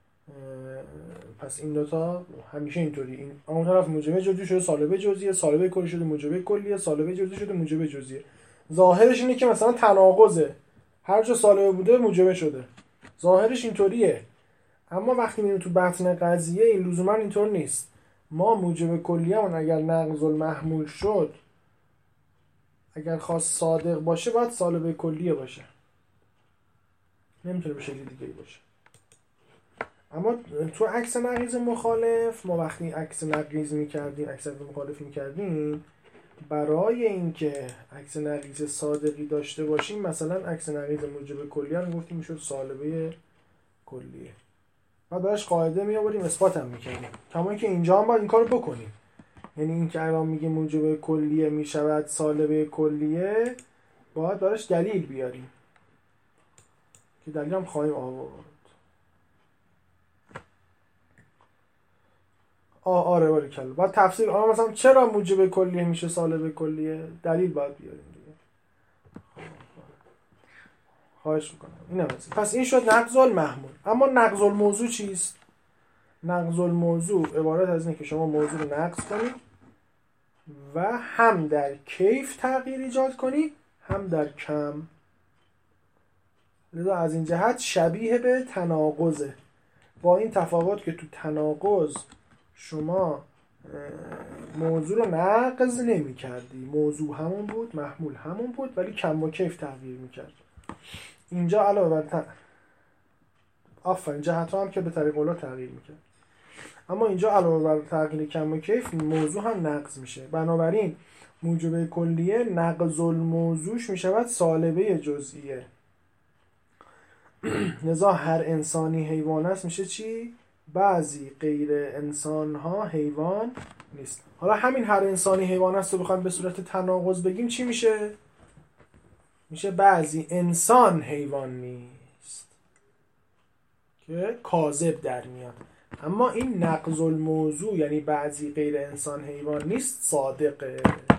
Speaker 1: پس این دوتا همیشه اینطوری، این اون طرف موجبه جزئی شده سالبه جزئیه، سالبه کلی شده موجبه کلیه، سالبه جزئی شده موجبه جزئیه. ظاهرش اینه که مثلا تناقضه، هر جا سالبه بوده موجبه شده، ظاهرش اینطوریه. اما وقتی میریم تو بطن قضیه این لزوما اینطور نیست. ما موجب کلیه‌مون اگر نقض المحمول شد، اگر خواست صادق باشه باید سالبه کلیه باشه، نمیتونه به شکل دیگه باشه. اما تو عکس نقیض مخالف، ما وقتی عکس نقیض میکردیم، عکس مخالف میکردیم، برای اینکه عکس نقیض صادقی داشته باشیم، مثلا عکس نقیض موجب کلیه هم گفتیم میشد سالبه کلیه، بعد براش قاعده می آوریم، اثبات هم میکردیم. کما که اینجا هم باید این کارو بکنیم، یعنی این که الان میگه موجب کلیه میشود سالبه کلیه، باید براش دلیل بیاریم که دلیل هم خواهیم آورد. آه آره ولی کلا باید تفسیر، آه مثلا چرا موجب کلیه میشه سالبه کلیه، دلیل باید بیاریم دیگه. خواهش میکنم اینم هست. پس این شد نقض المحمول. اما نقض الموضوع چیست؟ نقض الموضوع عبارت از اینه که شما موضوع رو نقض کنید و هم در کیف تغییر ایجاد کنی هم در کم. لذا از این جهت شبیه به تناقضه، با این تفاوت که تو تناقض شما موضوع رو نقض نمی کردی، موضوع همون بود، محمول همون بود، ولی کم و کیف تغییر می کرد. اینجا علاوه بر تن... آفرین جهت هم که به طریق اولا تغییر می کرد، اما اینجا علاوه بر تغییر کم و کیف موضوع هم نقض میشه. بنابراین موجب کلیه نقض الموضوعش میشود سالبه جزئیه. لذا هر انسانی حیوان است میشه چی؟ بعضی غیر انسان ها حیوان نیست. حالا همین هر انسانی حیوان است رو بخوایم به صورت تناقض بگیم چی میشه؟ میشه بعضی انسان حیوان نیست که کاذب در میاد. اما این نقض الموضوع یعنی بعضی غیر انسان حیوان نیست صادقه.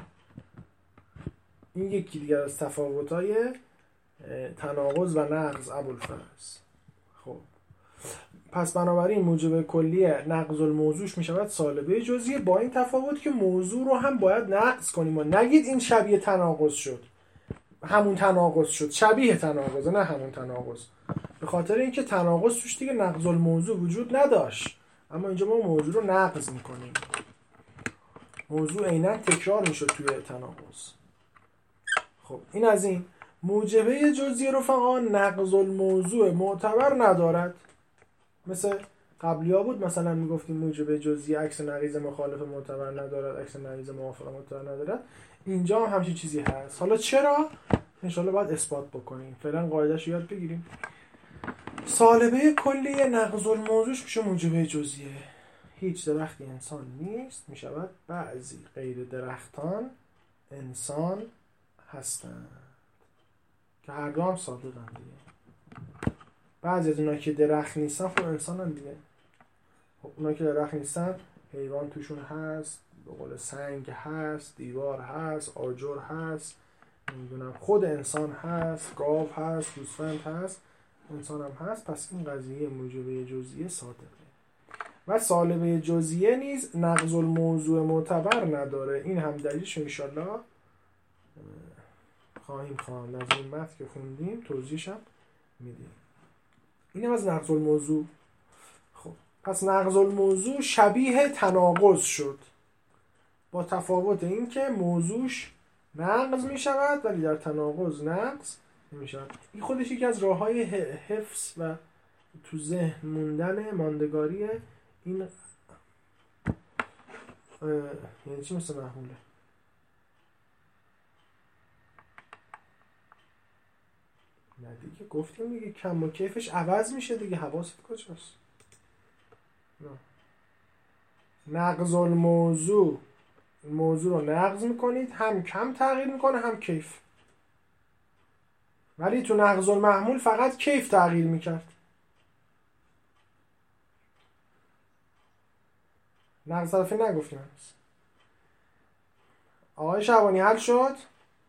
Speaker 1: این یکی دیگر از تفاوت‌های تناقض و نقض ابوالفضل. خب پس بنابراین موجب کلیه نقض الموضوعش میشود سالبه جزئیه، با این تفاوت که موضوع رو هم باید نقض کنیم و نگید این شبیه تناقض شد، همون تناقض شد، شبیه تناقض نه همون تناقض، به خاطر اینکه تناقض توش دیگه نقض الموضوع وجود نداشت. اما اینجا ما موضوع رو نقض میکنیم، موضوع عیناً تکرار میشد توی تناقض. خب این از این. موجبه جزئی رفقا نقض الموضوع معتبر ندارد. مثل قبلی ها بود، مثلا میگفتیم موجبه جزئی عکس نقیض مخالف معتبر ندارد، عکس نقیض موافق معتبر ندارد. اینجا هم همچین چیزی هست. حالا چرا؟ انشالله باید اثبات بکنیم. فعلا قاعده‌اش یاد بگیریم. سالبه کلیه نقض الموضوعش میشه موجبه جزئیه. هیچ درختی انسان نیست، میشود بعضی غیر درختان انسان هستند که هر دو هم صادقن دیگه. بعضی از اونایی که درخت نیستن خب انسان هم دیگه. خب اونایی که درخت نیستن حیوان توشون هست، به قول سنگ هست، دیوار هست، آجر هست، نمیدونم خود انسان هست، گاو هست، گوسفند هست، انسان هم هست. پس این قضیه موجبه جزئیه صادقه. و سالبه جزئیه نیز نقض الموضوع معتبر نداره. این هم دلیلش انشالله خواهیم خواند از این متن که خوندیم، توضیحش هم میدیم. اینم از نقض الموضوع. خب پس نقض الموضوع شبیه تناقض شد، با تفاوت این که موضوعش نقض می شود ولی در تناقض نقض نمی شود. این خودش یکی از راه های حفظ و تو ذهن موندن ماندگاری این یعنی چی مثل محموله. نه دیگه گفتیم دیگه کم و کیفش عوض میشه دیگه، حواست کجاست؟ نقض الموضوع، موضوع رو نقض میکنید، هم کم تغییر میکنه هم کیف. ولی تو نقض المحمول فقط کیف تغییر میکرد. نقض طرفین نگفتیم هنوز. آقای شعبانی حل شد؟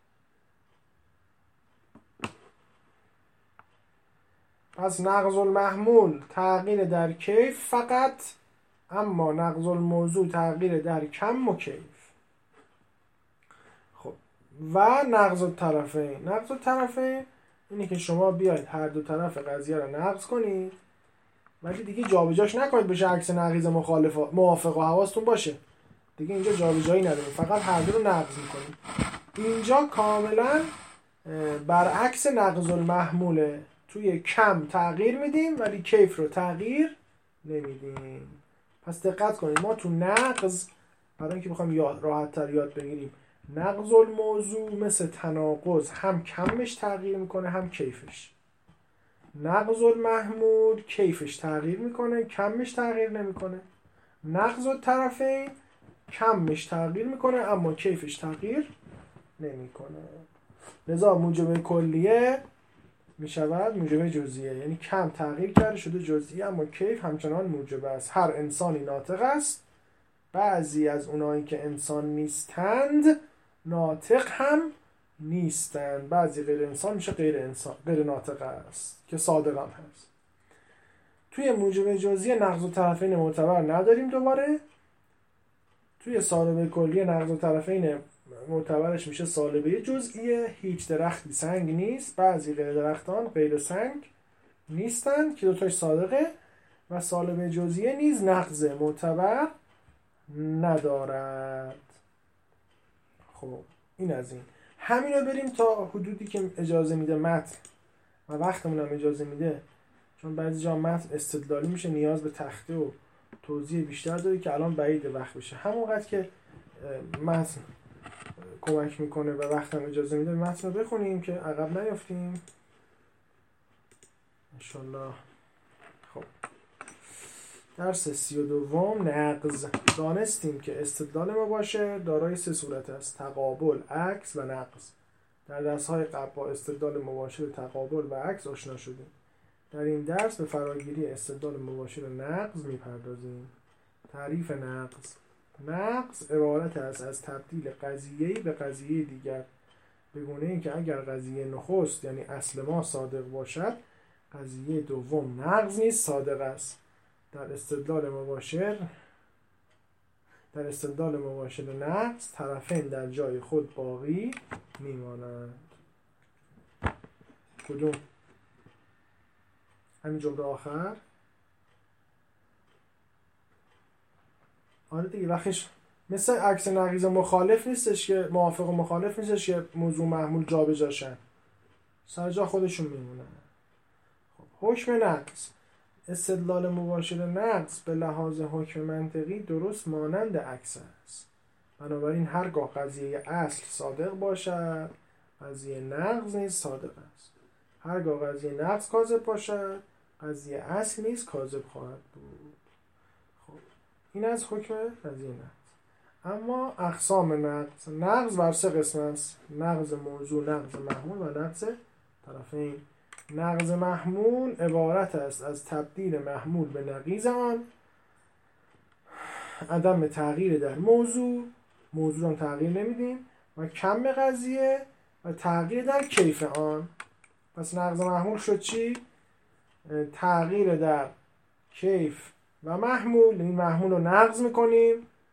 Speaker 1: پس نقض المحمول تغییر در کیف فقط، اما نقض الموضوع تغییر در کم و کیف. خب و نقض الطرفین، نقض الطرفین اینه که شما بیاید هر دو طرف قضیه رو نقض کنید ولی دیگه جابجاش نکنید بشه عکس نقیض مخالف موافق و حواستون باشه دیگه اینجا جابجایی نداریم، فقط هر دو رو نقض میکنید. اینجا کاملا برعکس نقض المحموله، توی کم تغییر میدیم ولی کیف رو تغییر نمیدیم. پس دقت کنید، ما تو نقض برای اینکه بخوایم یاد راحت تر یاد بگیریم، نقض الموضوع مثل تناقض هم کمش تغییر میکنه هم کیفش. نقض المحمول کیفش تغییر میکنه کمش تغییر نمیکنه. نقض الطرفین کمش تغییر میکنه اما کیفش تغییر نمیکنه. لذا موجب کلیه میشود موجب جزئیه، یعنی کم تغییر کرده شده جزئیه اما کیف همچنان موجب است. هر انسانی ناطق است، بعضی از اونایی که انسان نیستند ناطق هم نیستند، بعضی غیر انسان میشه غیر انسان غیر ناطق است که صادق هم هست. توی موجب جزئیه نقض الطرفین معتبر نداریم. دوباره توی سالبه کلیه نقض الطرفین معتبرش میشه سالبه جزئیه. هیچ درختی سنگ نیست، بعضی غیر درختان غیر سنگ نیستند که دوتاش صادقه. و سالبه جزئیه نیز نقض معتبر ندارد. خب این از این. همین رو بریم تا حدودی که اجازه میده متن و وقتمون هم اجازه میده، چون بعضی جا متن استدلالی میشه نیاز به تخته و توضیح بیشتر داره که الان بعید وقت بشه. همونقدر که متن کمک میکنه و وقتم اجازه میده متن رو بخونیم که عقب نیافتیم انشالله. خب درس سی و دوم نقض. دانستیم که استدلال مباشر دارای سه صورت است: تقابل، عکس و نقض. در درس‌های قبل با استدلال مباشر تقابل و عکس آشنا شدیم. در این درس به فراگیری استدلال مباشر نقض میپردازیم. تعریف نقض: نقض عبارت است از تبدیل قضیه‌ای به قضیه دیگر، به گونه‌ای که اگر قضیه نخست یعنی اصل ما صادق باشد، قضیه دوم نقض نیز صادق است. در استدلال مباشر در استدلال مباشر نقض طرفین در جای خود باقی میمانند. کدوم؟ همین جمله آخر. آره دیگه، وقتش مثل عکس نقیض مخالف نیستش که موافق و مخالف نیستش که موضوع محمول جا به جاشن، سر جا خودشون میمونن. خب حکم نقض: استدلال مباشر نقض به لحاظ حکم منطقی درست مانند عکس است. بنابراین هرگاه قضیه اصل صادق باشد، قضیه نقض نیز صادق است. هرگاه قضیه نقض کاذب باشد، قضیه اصل نیز کاذب خواهد بود. خب این از حکم قضیه نقض. اما اقسام نقض: نقض بر سه قسم است: نقض موضوع، نقض محمول و نقض طرفین. نقض محمول عبارت است از تبدیل محمول به نقیض آن، عدم تغییر در موضوع، موضوع هم تغییر نمیدیم، و کم قضیه و تغییر در کیف آن. پس نقض محمول شد چی؟ تغییر در کیف و محمول، این محمول رو نقض میکنیم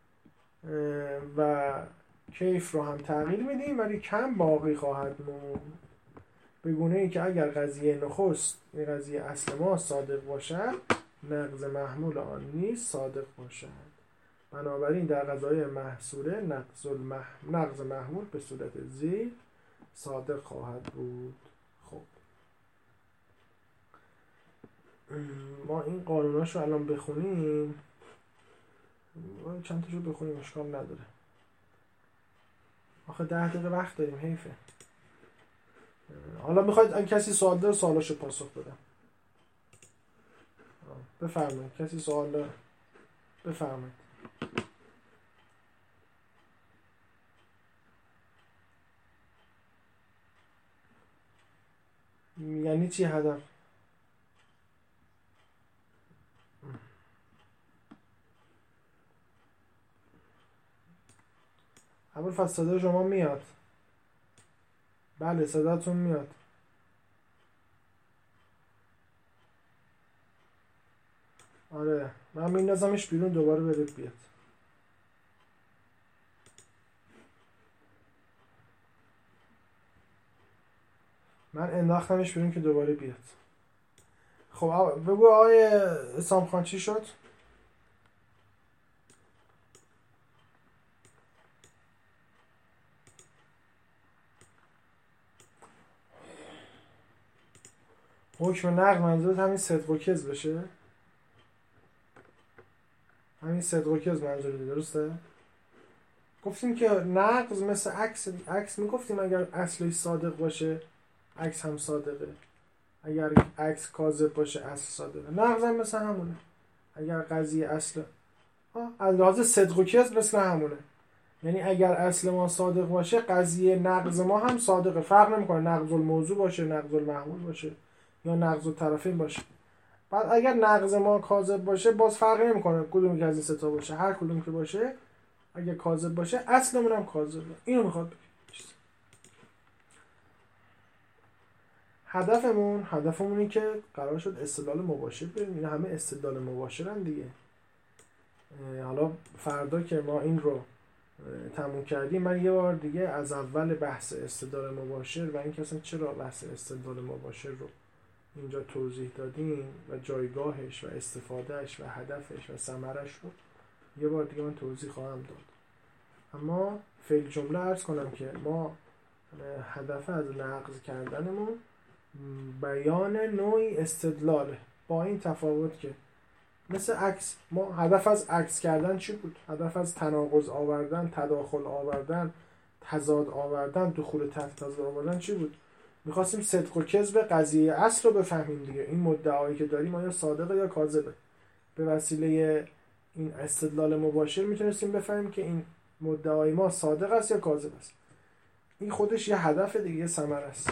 Speaker 1: و کیف رو هم تغییر میدیم ولی کم باقی خواهد موند، به گونه ای که اگر قضیه نخست این قضیه اصل ما صادق باشد نقض محمول آن نیز صادق باشد. بنابراین در قضایای محصوره نقض, المح... نقض محمول به صورت زیر صادق خواهد بود. خب ما این قانوناش رو الان بخونیم، چند تاشو بخونیم اشکال نداره، آخه ده دقیقه وقت داریم حیفه. حالا میخواید اگه کسی سوال داره سوالاشو پاسخ بدم. بفرمایید کسی سوال داره بفرمایید. یعنی چی هدف؟ ابوالفضل صدا شما میاد؟ بله صداتون میاد. آره من میندازمش بیرون دوباره بره بیاد. من انداختمش بیرون که دوباره بیاد. خب بگو آقای اسام خان چی شد؟ حکم نقض منظورت همین صدق و کذب بشه؟ همین صدق و کذب منظوری درسته؟ گفتیم که نقض مثل عکس، عکس میگفتیم اگر اصلش صادق باشه عکس هم صادقه، اگر عکس کاذب باشه اصل صادقه. نقض هم مثل همونه، اگر قضیه اصل از لحاظ صدق و کذب مثل همونه، یعنی اگر اصل ما صادق باشه قضیه نقض ما هم صادقه، فرق نمیکنه نقض الموضوع باشه نقض المحمول باشه یا نقض الطرفین باشه. بعد اگر نقض ما کاذب باشه باز فرق نمیکنه کدومی که از این سه تا باشه، هر کدوم که باشه اگر کاذب باشه اصلمون هم کاذبه. اینو میخواد بگه. هدفمون هدفمون اینه که قرار شد استدلال مباشر بریم، این همه استدلال مباشرن دیگه. حالا فردا که ما این رو تموم کردیم من یه بار دیگه از اول بحث استدلال مباشر و اینکه اصلا چرا بحث استدلال مباشر رو اینجا توضیح دادیم و جایگاهش و استفادهش و هدفش و ثمرش رو یه بار دیگه من توضیح خواهم داد. اما فعل جمله عرض کنم که ما هدف از نقض کردنمون بیان نوعی استدلاله، با این تفاوت که مثل عکس، ما هدف از عکس کردن چی بود؟ هدف از تناقض آوردن، تداخل آوردن، تضاد آوردن، دخول تحت تضاد آوردن چی بود؟ میخواستیم صدق و کذب قضیه اصل رو بفهمیم دیگه. این مدعایی که داریم آیا صادقه یا کاذبه؟ به وسیله این استدلال مباشر میتونستیم بفهمیم که این مدعای ما صادق است یا کاذب است. این خودش یه هدف دیگه، یه ثمره است.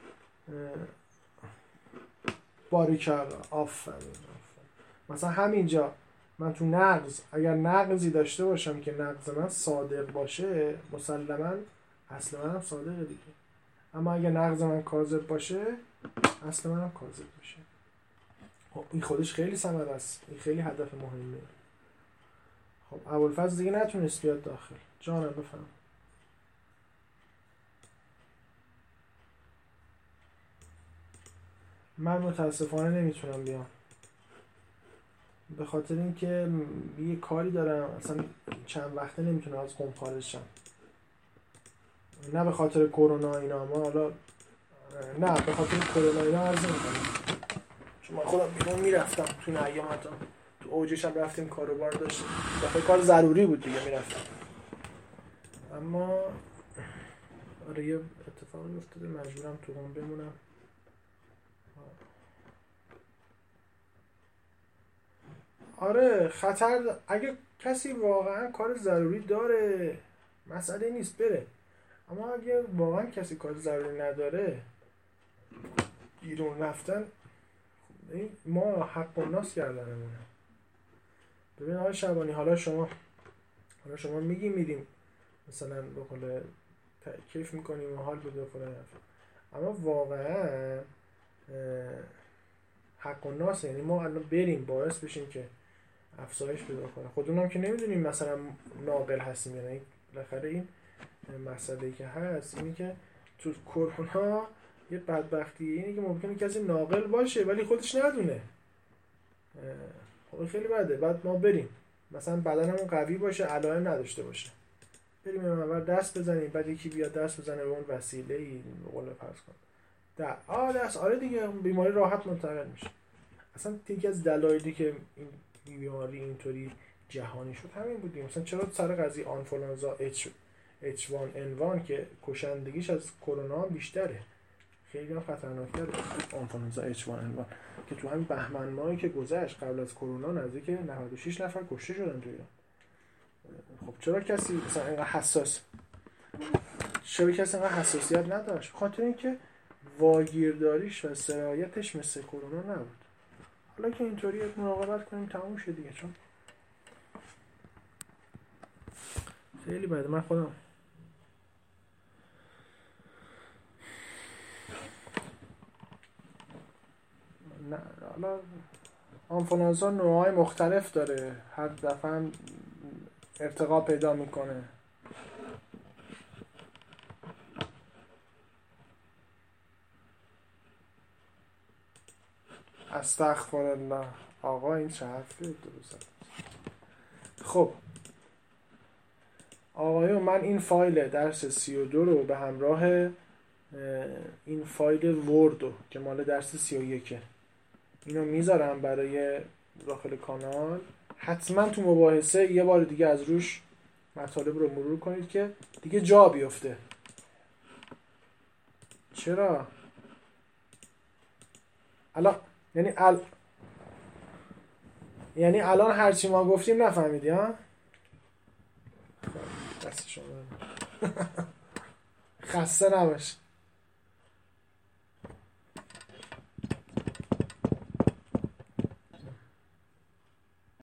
Speaker 1: باریکلا آفرین. مثلا همینجا من تو نقض اگر نقضی داشته باشم که نقض من صادق باشه مسلما اصل من هم صادقه دیگه. اما اگر نقض من کاذب باشه اصل من هم کاذب باشه. خب این خودش خیلی ثمره است، این خیلی هدف مهمه. خب ابوالفضل دیگه نتونست بیاد داخل. جانم بفهم. من متاسفانه نمیتونم بیام به خاطر اینکه یه کاری دارم، اصلا چند وقته نمیتونم از قم خارج شم. نه به خاطر کرونا اینا، ما حالا نه به خاطر کرونا اینا عرض نمی‌کنم، چون من خودم بیرون میرفتم تو این ایام، حتی تو اوجش هم رفتیم کاروبار داشتیم، دفعه کار ضروری بود دیگه میرفتم. اما آره یه اتفاقی افتاده مجبورم تو قم بمونم. آره خطر دا... اگه کسی واقعا کار ضروری داره مسئله نیست بره، اما اگه واقعا کسی کار ضروری نداره بیرون رفتن ما حق الناس کردنمونه. ببین آقای شعبانی، حالا شما حالا شما میگی میریم مثلا به قول کیف میکنیم و حال بده فلان، اما واقعا حق الناس، یعنی ما الان بریم باعث بشیم که افزایش پیدا کنه. خودمونم که نمیدونیم مثلا ناقل هستیم یا نه. بالاخره این مسئله‌ای که هست اینی که تو کرونا یه بدبختی اینه که ممکنه کسی ناقل باشه ولی خودش ندونه. خب خیلی بده. بعد ما بریم مثلا بدنمون قوی باشه علائم نداشته باشه، بریم اول دست بزنیم، بعد یکی بیاد دست بزنه به اون وسیله‌ای به قول فرض کن در آ دست آره دیگه بیماری راحت منتقل میشه. اصلا یکی از دلایلی که این بیماری اینطوری جهانی شد همین بود. مثلا چرا سر قضیه آنفولانزا اچ اچ وان ان وان که کشندگیش از کرونا بیشتره، خیلی هم خطرناک‌تره آنفولانزا اچ وان ان وان که تو همین بهمن ماهی که گذشت قبل از کرونا نزدیک نود و شش نفر کشته شدن تو ایران. خب چرا کسی مثلا اینقدر حساس چرا کسی اینقدر حساسیت نداشت؟ خاطر اینکه واگیرداریش و سرایتش مثل کرونا نبود. حالا که اینطوری مراقبت کنیم تموم شد دیگه. چون خیلی بده. من خودم نه حالا آنفولانزا نوعای مختلف داره، هر دفعه هم ارتقا پیدا میکنه. استغفر الله. آقا این چه حرفیه درست؟ خب آقایون من این فایل درس سی و دو رو به همراه این فایل وردو که مال درس سی و یکه اینو میذارم برای داخل کانال. حتما تو مباحثه یه بار دیگه از روش مطالب رو مرور کنید که دیگه جا بیفته. چرا؟ الان یعنی ال... یعنی الان هرچی ما گفتیم نفهمیدی ها؟ دست شما خسته نباش.